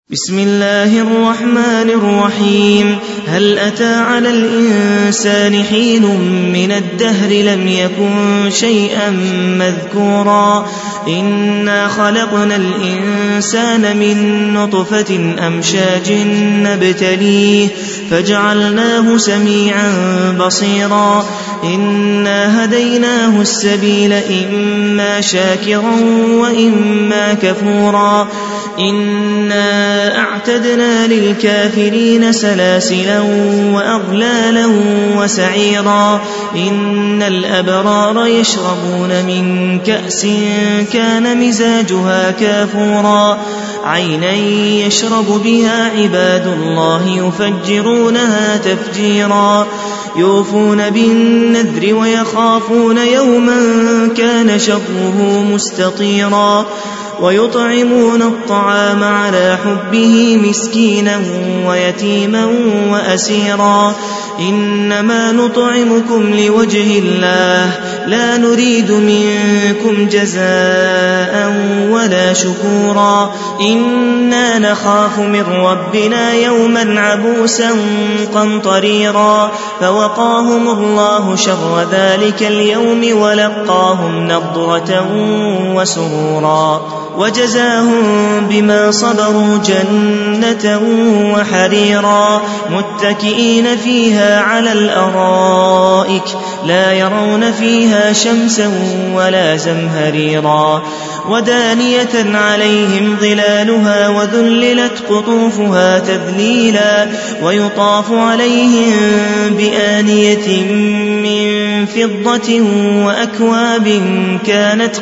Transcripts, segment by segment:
بسم الله الرحمن الرحيم. هل أتى على الإنسان حين من الدهر لم يكن شيئا مذكورا إنا خلقنا الإنسان من نطفة أمشاج نبتليه فجعلناه سميعا بصيرا إنا هديناه السبيل إما شاكرا وإما كفورا إنا أعتدنا للكافرين سلاسلا وأغلالا وسعيرا إن الأبرار يشربون من كأس كان مزاجها كافورا عينا يشرب بها عباد الله يفجرونها تفجيرا يوفون بالنذر ويخافون يوما كان شره مستطيرا ويطعمون الطعام على حبه مسكينا ويتيما وأسيرا إنما نطعمكم لوجه الله لا نريد منكم جزاء ولا شكورا إنا نخاف من ربنا يوما عبوسا قمطريرا فوقاهم الله شر ذلك اليوم ولقاهم نضرة وسرورا وجزاهم بما صبروا جنة وحريرا متكئين فيها على الأرائك لا يرون فيها شمسا ولا زمهريرا ودانية عليهم ظلالها وذللت قطوفها تذليلا ويطاف عليهم بآنية من فضة وأكواب كانت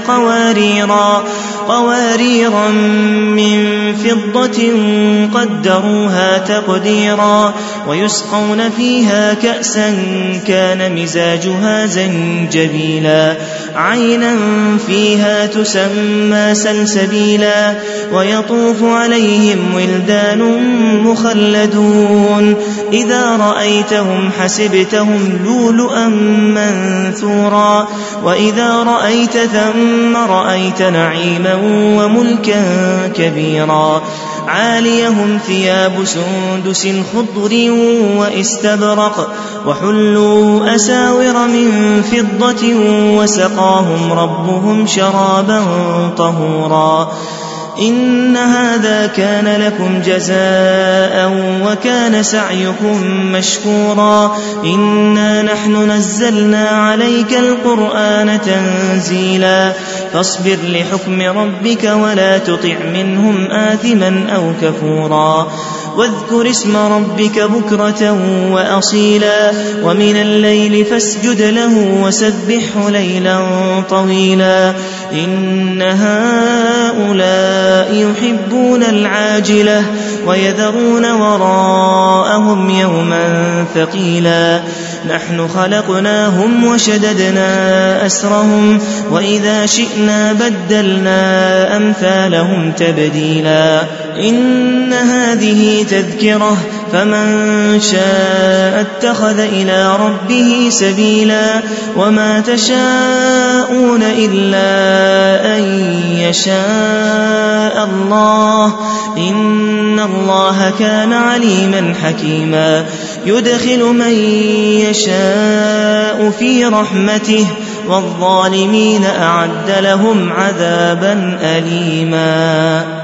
قواريرا من فضة قدروها تقديرا ويسقون فيها كأسا كان مزاجها زنجبيلا عينا فيها تسمى سلسبيلا ويطوف عليهم ولدان مخلدون إذا رأيتهم حسبتهم لؤلؤا منثورا وإذا رأيت ثم رأيت نعيما وملكا كبيرا عاليهم ثياب سندس خضر واستبرق وحلوا أساور من فضة وسقاهم ربهم شرابا طهورا إن هذا كان لكم جزاء وكان سعيكم مشكورا إنا نحن نزلنا عليك القرآن تنزيلا فاصبر لحكم ربك ولا تطع منهم آثما أو كفورا واذكر اسم ربك بكرة وأصيلا ومن الليل فاسجد له وسبحه ليلا طويلا إن هؤلاء يحبون العاجلة ويذرون وراءهم يوما ثقيلا نحن خلقناهم وشددنا أسرهم وإذا شئنا بدلنا أمثالهم تبديلا إن هذه تذكرة فمن شاء اتخذ إلى ربه سبيلا وما تشاءون إلا أن يشاء الله إن الله كان عليما حكيما يدخل من يشاء في رحمته والظالمين أعد لهم عذابا أليما.